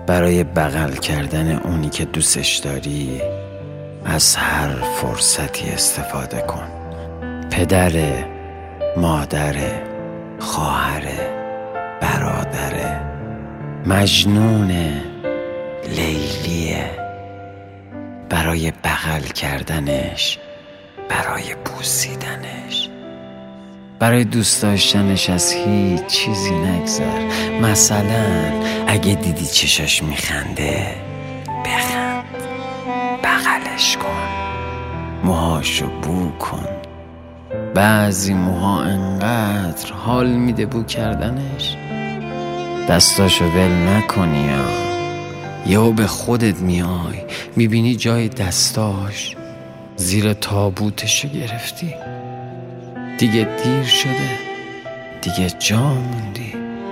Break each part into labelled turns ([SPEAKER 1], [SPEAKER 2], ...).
[SPEAKER 1] برای بغل کردن اونی که دوستش داری از هر فرصتی استفاده کن. پدره، مادره، خواهره، برادره، مجنونه، لیلیه. برای بغل کردنش، برای بوسیدنش، برای دوست داشتنش از هیچ چیزی نگذر. مثلا اگه دیدی چشاش میخنده، بخند، بغلش کن، موهاشو بو کن. بعضی موها انقدر حال میده بو کردنش، دستاشو ول نکنی یا به خودت میای میبینی جای دستاش زیر تابوتشو گرفتی. دیگه دیر شده، دیگه جا موندی.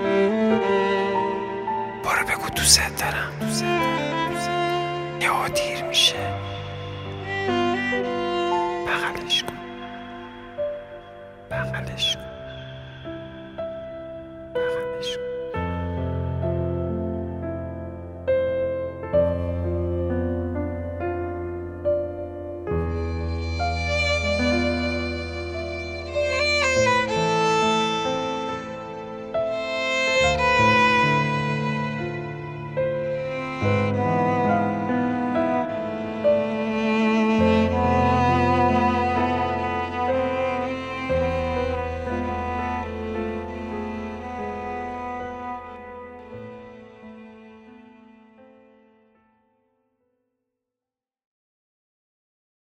[SPEAKER 1] برو بگو دوست دارم، یا دیر میشه. بغلش کن، بغلش کن.